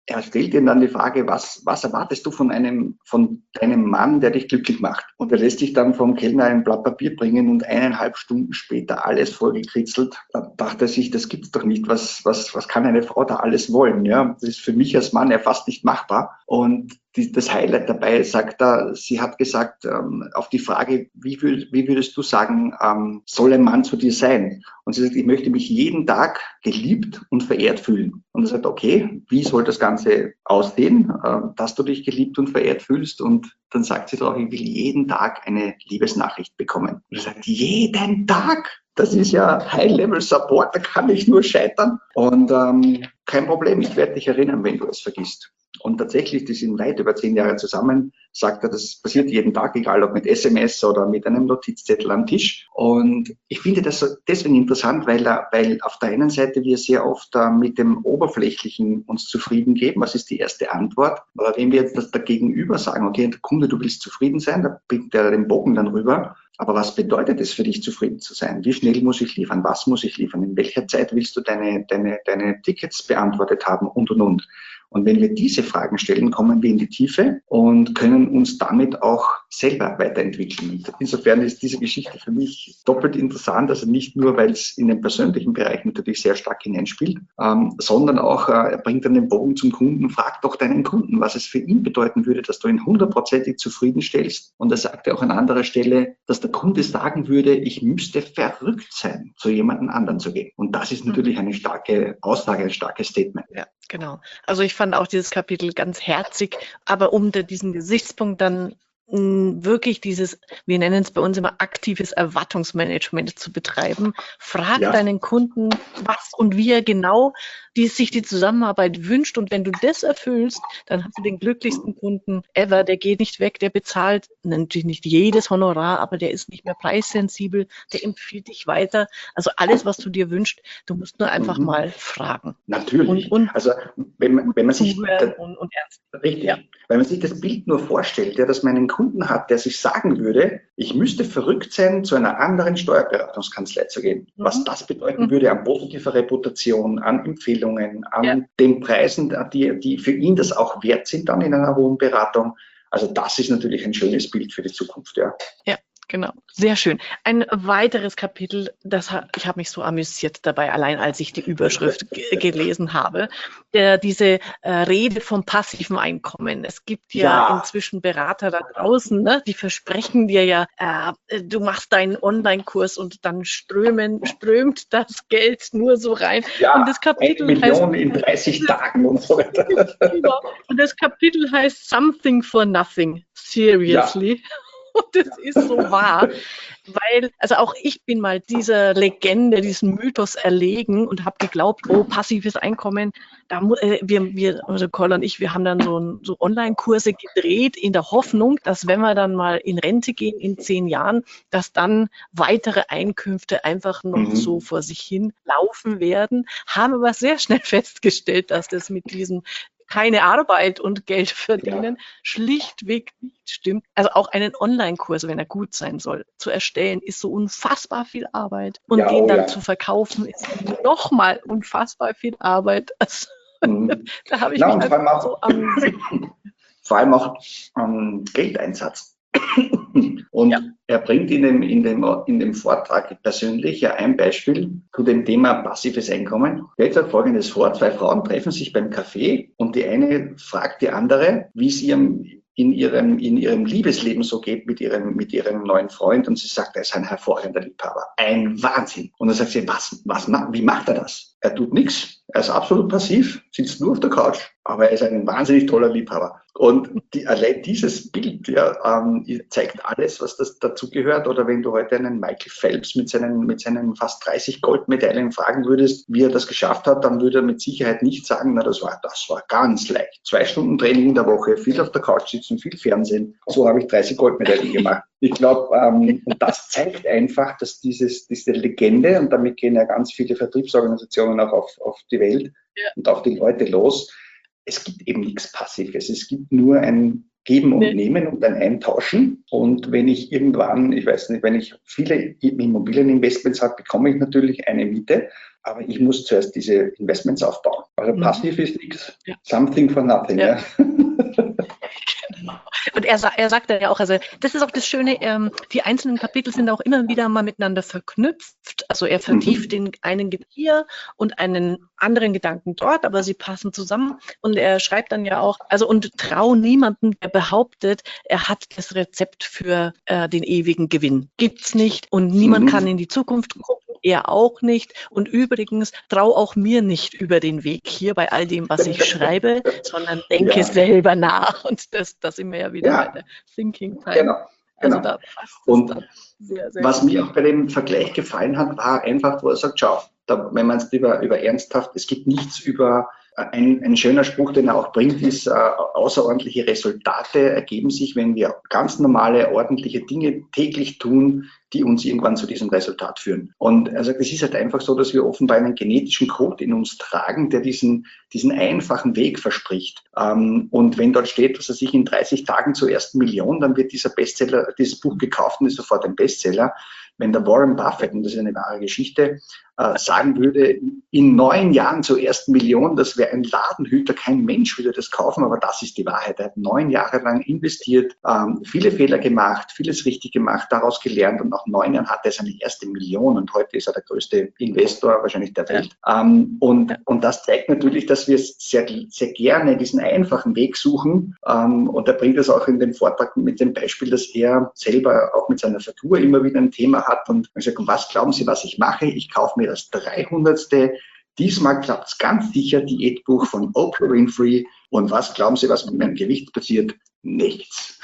er stellt dir dann die Frage, was, was erwartest du von einem, von deinem Mann, der dich glücklich macht? Und er lässt dich dann vom Kellner ein Blatt Papier bringen und eineinhalb Stunden später alles vollgekritzelt. Da dachte er sich, das gibt's doch nicht. Was, was, was kann eine Frau da alles wollen? Ja, das ist für mich als Mann ja fast nicht machbar. Und die, das Highlight dabei sagt er, sie hat gesagt, ähm, auf die Frage, wie, würd, wie würdest du sagen, ähm, soll ein Mann zu dir sein? Und sie sagt, ich möchte mich jeden Tag geliebt und verehrt fühlen. Und er sagt, okay, wie soll das Ganze aussehen, äh, dass du dich geliebt und verehrt fühlst? Und dann sagt sie doch, ich will jeden Tag eine Liebesnachricht bekommen. Und er sagt, jeden Tag? Das ist ja High-Level-Support, da kann ich nur scheitern. Und ähm, kein Problem, ich werde dich erinnern, wenn du es vergisst. Und tatsächlich, die sind weit über zehn Jahre zusammen, sagt er, das passiert jeden Tag, egal ob mit S M S oder mit einem Notizzettel am Tisch. Und ich finde das deswegen interessant, weil, weil auf der einen Seite wir sehr oft uh, mit dem Oberflächlichen uns zufrieden geben. Was ist die erste Antwort? Aber wenn wir jetzt das Gegenüber sagen, okay, der Kunde, du willst zufrieden sein, da bringt er den Bogen dann rüber. Aber was bedeutet es für dich, zufrieden zu sein? Wie schnell muss ich liefern? Was muss ich liefern? In welcher Zeit willst du deine, deine, deine Tickets beantwortet haben? Und, und, und. Und wenn wir diese Fragen stellen, kommen wir in die Tiefe und können uns damit auch selber weiterentwickeln. Und insofern ist diese Geschichte für mich doppelt interessant, also nicht nur, weil es in den persönlichen Bereich natürlich sehr stark hineinspielt, ähm, sondern auch, äh, er bringt dann den Bogen zum Kunden, frag doch deinen Kunden, was es für ihn bedeuten würde, dass du ihn hundertprozentig zufriedenstellst. Und er sagte auch an anderer Stelle, dass der Kunde sagen würde, ich müsste verrückt sein, zu jemandem anderen zu gehen. Und das ist natürlich eine starke Aussage, ein starkes Statement. Ja, genau. Also ich fand auch dieses Kapitel ganz herzig, aber unter diesem Gesichtspunkt dann mh, wirklich dieses, wir nennen es bei uns immer aktives Erwartungsmanagement zu betreiben. Frag Ja. deinen Kunden, was und wie er genau die sich die Zusammenarbeit wünscht. Und wenn du das erfüllst, dann hast du den glücklichsten Kunden ever. Der geht nicht weg, der bezahlt natürlich nicht jedes Honorar, aber der ist nicht mehr preissensibel, der empfiehlt dich weiter. Also alles, was du dir wünschst, du musst nur einfach Mhm. mal fragen. Natürlich. Und, und also wenn man, wenn man sich zuhören und, und ernst. richtig, Ja. wenn man sich das Bild nur vorstellt, ja, dass man einen Kunden hat, der sich sagen würde, ich müsste verrückt sein, zu einer anderen Steuerberatungskanzlei zu gehen. Mhm. Was das bedeuten Mhm. würde an positiver Reputation, an Empfehlungen, an Ja. den Preisen, die, die für ihn das auch wert sind dann in einer hohen Beratung. Also das ist natürlich ein schönes Bild für die Zukunft, ja. Ja. Genau, sehr schön. Ein weiteres Kapitel, das ha ich habe mich so amüsiert dabei, allein als ich die Überschrift gelesen habe, der, diese äh, Rede vom passiven Einkommen. Es gibt ja, Ja. inzwischen Berater da draußen, ne, die versprechen dir ja, äh, du machst deinen Online-Kurs und dann strömen, strömt das Geld nur so rein. Ja, und das Kapitel eine Million heißt, in dreißig Tagen und so weiter. Genau. Und das Kapitel heißt Something for Nothing. Seriously. Ja. Und das ist so wahr, weil, also auch ich bin mal dieser Legende, diesem Mythos erlegen und habe geglaubt, oh, passives Einkommen, da mu äh, wir, wir, also Cole und ich, wir haben dann so, so Online-Kurse gedreht in der Hoffnung, dass wenn wir dann mal in Rente gehen in zehn Jahren, dass dann weitere Einkünfte einfach noch Mhm. so vor sich hin laufen werden, haben aber sehr schnell festgestellt, dass das mit diesem keine Arbeit und Geld verdienen, ja. schlichtweg nicht stimmt. Also auch einen Online-Kurs, wenn er gut sein soll, zu erstellen, ist so unfassbar viel Arbeit. Und Ja, den oh dann ja. zu verkaufen, ist nochmal unfassbar viel Arbeit. Also, Mhm. da habe ich Na, mich und einfach vor allem auch, so amüsiert. vor allem auch ähm, Geldeinsatz. Und ja. er bringt in dem, in, dem, in dem Vortrag persönlich ja ein Beispiel zu dem Thema passives Einkommen. Er stellt Folgendes vor: Zwei Frauen treffen sich beim Café und die eine fragt die andere, wie es ihrem in ihrem, in ihrem Liebesleben so geht mit ihrem, mit ihrem neuen Freund, und sie sagt, er ist ein hervorragender Liebhaber. Ein Wahnsinn. Und dann sagt sie, was, was, wie macht er das? Er tut nichts. Er ist absolut passiv, sitzt nur auf der Couch, aber er ist ein wahnsinnig toller Liebhaber. Und die, allein dieses Bild ja, ähm, zeigt alles, was das dazugehört. Oder wenn du heute einen Michael Phelps mit seinen, mit seinen fast dreißig Goldmedaillen fragen würdest, wie er das geschafft hat, dann würde er mit Sicherheit nicht sagen, na, das war, das war ganz leicht. Zwei Stunden Training in der Woche, viel auf der Couch sitzen, viel Fernsehen. So habe ich dreißig Goldmedaillen gemacht. Ich glaube, ähm, und das zeigt einfach, dass dieses, diese Legende, und damit gehen ja ganz viele Vertriebsorganisationen auch auf, auf die Welt ja. und auf die Leute los, es gibt eben nichts Passives. Es gibt nur ein Geben und nee. Nehmen und ein Eintauschen. Und wenn ich irgendwann, ich weiß nicht, wenn ich viele Immobilieninvestments habe, bekomme ich natürlich eine Miete. aber ich muss zuerst diese Investments aufbauen. Also Mhm. passiv ist nichts. Ja. Something for nothing. Ja. Ja. Genau. Und er, sa- er sagt ja auch, also das ist auch das Schöne, ähm, die einzelnen Kapitel sind auch immer wieder mal miteinander verknüpft. Also er vertieft Mhm. den einen Gedanken hier und einen anderen Gedanken dort, aber sie passen zusammen. Und er schreibt dann ja auch, also und trau niemanden, der behauptet, er hat das Rezept für äh, den ewigen Gewinn. Gibt's nicht und niemand Mhm. kann in die Zukunft gucken, er auch nicht. Und übrigens, trau auch mir nicht über den Weg hier bei all dem, was ich schreibe, sondern denke Ja. selber nach. Und das, das sind wir ja wieder Ja. bei der Thinking Time. Genau. Also Genau. da passt es Und dann sehr, sehr was gut. mir auch bei dem Vergleich gefallen hat, war einfach, wo er sagt, schau, da, wenn man es über, über ernsthaft, es gibt nichts über, ein, ein schöner Spruch, den er auch bringt, ist, äh, außerordentliche Resultate ergeben sich, wenn wir ganz normale, ordentliche Dinge täglich tun, die uns irgendwann zu diesem Resultat führen. Und er sagt, es ist halt einfach so, dass wir offenbar einen genetischen Code in uns tragen, der diesen, diesen einfachen Weg verspricht. Ähm, und wenn dort steht, dass er sich in dreißig Tagen zur ersten Million, dann wird dieser Bestseller, dieses Buch gekauft und ist sofort ein Bestseller. Wenn der Warren Buffett, und das ist eine wahre Geschichte, äh, sagen würde, in neun Jahren zur ersten Million, das wäre ein Ladenhüter, kein Mensch würde das kaufen, aber das ist die Wahrheit. Er hat neun Jahre lang investiert, ähm, viele Fehler gemacht, vieles richtig gemacht, daraus gelernt und nach neun Jahren hat er seine erste Million und heute ist er der größte Investor wahrscheinlich der Welt. Ja. Ähm, und, ja. und das zeigt natürlich, dass wir sehr, sehr gerne diesen einfachen Weg suchen, ähm, und er bringt das auch in dem Vortrag mit dem Beispiel, dass er selber auch mit seiner Figur immer wieder ein Thema hat und er sagt, was glauben Sie, was ich mache? Ich kaufe mir das dreihundertste. Diesmal klappt es ganz sicher, Diätbuch von Oprah Winfrey. Und was glauben Sie, was mit meinem Gewicht passiert? Nichts.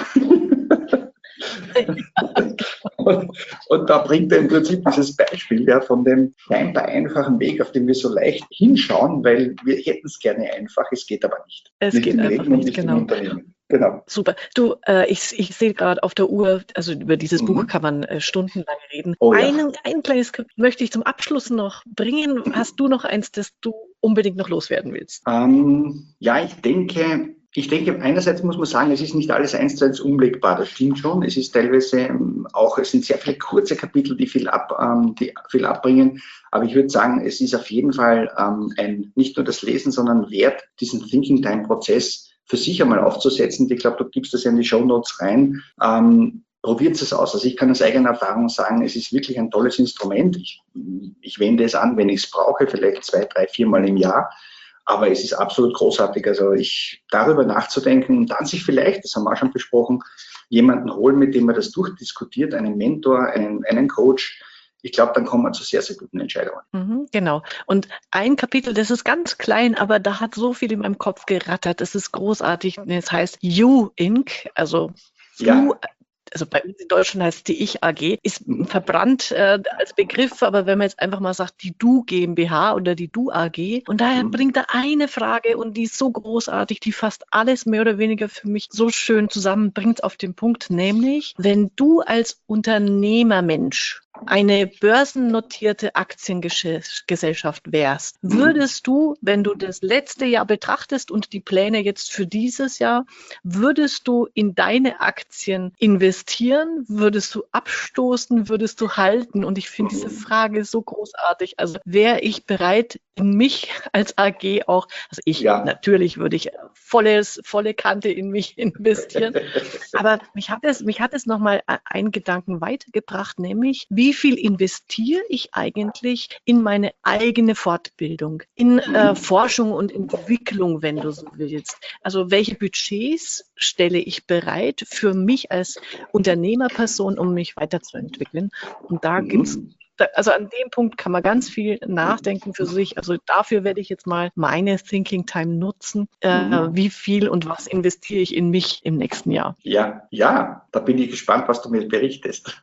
und, und da bringt er im Prinzip dieses Beispiel ja, von dem scheinbar einfachen Weg, auf den wir so leicht hinschauen, weil wir hätten es gerne einfach, es geht aber nicht. Es nicht geht im einfach Leben und nicht, nicht genau. im Unternehmen. Genau. Super. Du, äh, ich, ich sehe gerade auf der Uhr, also über dieses Mhm. Buch kann man äh, stundenlang reden. Oh, ja. Einen, ein kleines Skript möchte ich zum Abschluss noch bringen. Hast du noch eins, das du unbedingt noch loswerden willst? Ähm, ja, ich denke, ich denke, einerseits muss man sagen, es ist nicht alles eins zu eins umlegbar, das stimmt schon. Es ist teilweise ähm, auch, es sind sehr viele kurze Kapitel, die viel, ab, ähm, die viel abbringen. Aber ich würde sagen, es ist auf jeden Fall ähm, ein, nicht nur das Lesen, sondern wert, diesen Thinking Time Prozess für sich einmal aufzusetzen. Ich glaube, du gibst das ja in die Show Notes rein. Ähm, Probiert es aus. Also ich kann aus eigener Erfahrung sagen, es ist wirklich ein tolles Instrument. Ich, ich wende es an, wenn ich es brauche, vielleicht zwei, drei, viermal im Jahr. Aber es ist absolut großartig. Also ich darüber nachzudenken und dann sich vielleicht, das haben wir auch schon besprochen, jemanden holen, mit dem man das durchdiskutiert, einen Mentor, einen, einen Coach. Ich glaube, dann kommen wir zu sehr, sehr guten Entscheidungen. Mhm, genau. Und ein Kapitel, das ist ganz klein, aber da hat so viel in meinem Kopf gerattert. Das ist großartig. Das heißt You Incorporated, also Ja. du, also bei uns in Deutschland heißt die Ich A G, ist mhm. verbrannt äh, als Begriff, aber wenn man jetzt einfach mal sagt, die Du GmbH oder die Du A G, und daher mhm. bringt er eine Frage und die ist so großartig, die fasst alles mehr oder weniger für mich so schön zusammenbringt auf den Punkt, nämlich, wenn du als Unternehmermensch eine börsennotierte Aktiengesellschaft wärst, würdest du, wenn du das letzte Jahr betrachtest und die Pläne jetzt für dieses Jahr, würdest du in deine Aktien investieren? Würdest du abstoßen? Würdest du halten? Und ich finde diese Frage so großartig. Also wäre ich bereit, in mich als A G auch, also ich, ja. natürlich würde ich volles, volle Kante in mich investieren. Aber mich hat es, mich hat es nochmal einen Gedanken weitergebracht, nämlich, wie viel investiere ich eigentlich in meine eigene Fortbildung, in äh, Forschung und Entwicklung, wenn du so willst. Also welche Budgets stelle ich bereit für mich als Unternehmerperson, um mich weiterzuentwickeln? Und da gibt's also an dem Punkt kann man ganz viel nachdenken für sich. Also dafür werde ich jetzt mal meine Thinking Time nutzen. Äh, mhm. Wie viel und was investiere ich in mich im nächsten Jahr? Ja, ja, da bin ich gespannt, was du mir berichtest.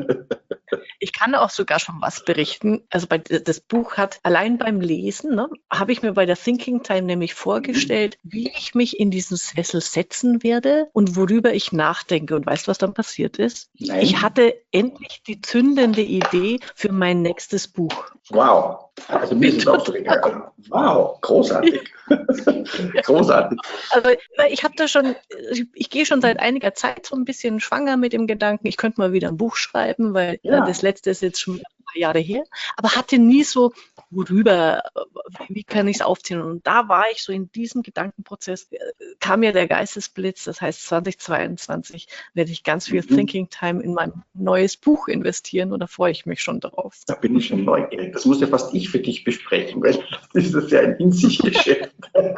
Ich kann auch sogar schon was berichten. Also bei, das Buch hat allein beim Lesen, ne, habe ich mir bei der Thinking Time nämlich vorgestellt, wie ich mich in diesen Sessel setzen werde und worüber ich nachdenke. Und weißt du, was dann passiert ist? Nein. Ich hatte endlich die zündende Idee für mein nächstes Buch. Wow. Also mir ist auch wow, großartig. Großartig. Also ich habe da schon, ich, ich gehe schon seit einiger Zeit so ein bisschen schwanger mit dem Gedanken, ich könnte mal wieder ein Buch schreiben, weil ja. das letzte ist jetzt schon paar Jahre her, aber hatte nie so, worüber, wie kann ich es aufziehen? Und da war ich so in diesem Gedankenprozess, äh, kam mir der Geistesblitz, das heißt zweitausendzweiundzwanzig werde ich ganz viel Mhm. Thinking Time in mein neues Buch investieren und da freue ich mich schon darauf. Da bin ich schon neugierig. Das muss ja fast ich für dich besprechen, weil das ist ja ein In-sich-Geschäft.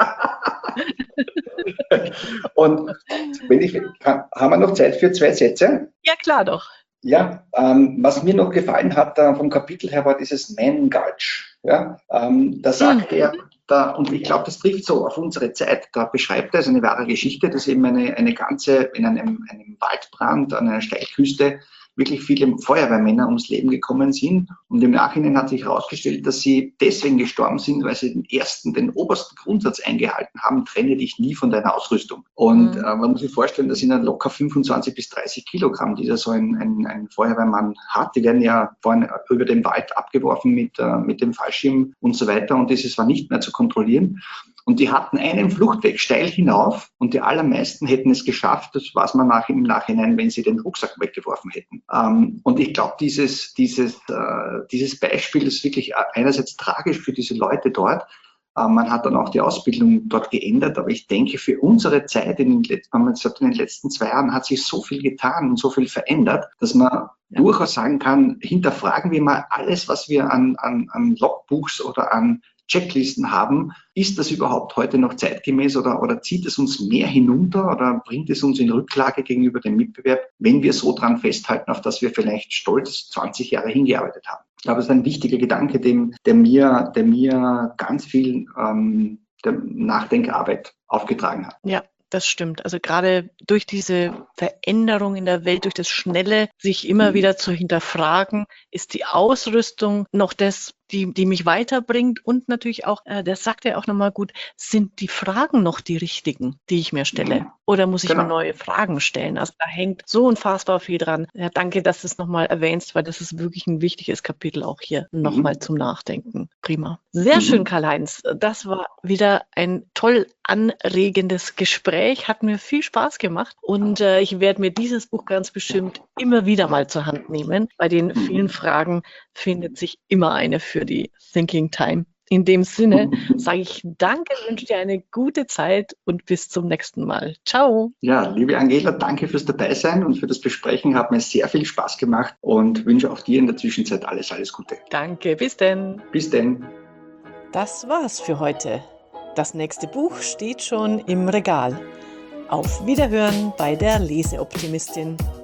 Und wenn ich, kann, haben wir noch Zeit für zwei Sätze? Ja, klar doch. Ja, ähm, was mir noch gefallen hat äh, vom Kapitel her war dieses Man Gulch. Ja, ähm, da sagt Mhm. er, da, und ich glaube, das trifft so auf unsere Zeit, da beschreibt er, es ist eine wahre Geschichte, dass eben eine, eine ganze, in einem, einem Waldbrand an einer Steilküste wirklich viele Feuerwehrmänner ums Leben gekommen sind. Und im Nachhinein hat sich herausgestellt, dass sie deswegen gestorben sind, weil sie den ersten, den obersten Grundsatz eingehalten haben, trenne dich nie von deiner Ausrüstung. Und Mhm. äh, man muss sich vorstellen, das sind dann locker fünfundzwanzig bis dreißig Kilogramm, die da so ein, ein, ein Feuerwehrmann hat. Die werden ja vorhin über den Wald abgeworfen mit, äh, mit dem Fallschirm und so weiter. Und das war nicht mehr zu kontrollieren. Und die hatten einen Fluchtweg steil hinauf und die allermeisten hätten es geschafft, das weiß man nach, im Nachhinein, wenn sie den Rucksack weggeworfen hätten. Ähm, und ich glaube, dieses, dieses, äh, dieses Beispiel ist wirklich einerseits tragisch für diese Leute dort. Äh, man hat dann auch die Ausbildung dort geändert, aber ich denke, für unsere Zeit, in den, letzten, man sagt, in den letzten zwei Jahren hat sich so viel getan und so viel verändert, dass man ja durchaus sagen kann, hinterfragen wir mal alles, was wir an, an, an Logbuchs oder an Checklisten haben, ist das überhaupt heute noch zeitgemäß oder, oder zieht es uns mehr hinunter oder bringt es uns in Rücklage gegenüber dem Mitbewerb, wenn wir so dran festhalten, auf das wir vielleicht stolz zwanzig Jahre hingearbeitet haben? Ich glaube, das ist ein wichtiger Gedanke, dem, der, mir, der mir ganz viel ähm, der Nachdenkarbeit aufgetragen hat. Ja. Das stimmt. Also gerade durch diese Veränderung in der Welt, durch das Schnelle, sich immer wieder zu hinterfragen, ist die Ausrüstung noch das, die, die mich weiterbringt und natürlich auch, äh, das sagt er auch nochmal gut, sind die Fragen noch die richtigen, die ich mir stelle? Mhm. Oder muss ich Genau. mir neue Fragen stellen? Also da hängt so unfassbar viel dran. Ja, danke, dass du es nochmal erwähnst, weil das ist wirklich ein wichtiges Kapitel auch hier nochmal Mhm. zum Nachdenken. Prima. Sehr Mhm. schön, Karl-Heinz. Das war wieder ein toll anregendes Gespräch. Hat mir viel Spaß gemacht und äh, ich werde mir dieses Buch ganz bestimmt immer wieder mal zur Hand nehmen. Bei den vielen Fragen findet sich immer eine für die Thinking Time. In dem Sinne sage ich danke, wünsche dir eine gute Zeit und bis zum nächsten Mal. Ciao. Ja, liebe Angela, danke fürs Dabeisein und für das Besprechen. Hat mir sehr viel Spaß gemacht und wünsche auch dir in der Zwischenzeit alles, alles Gute. Danke, bis denn. Bis denn. Das war's für heute. Das nächste Buch steht schon im Regal. Auf Wiederhören bei der Leseoptimistin.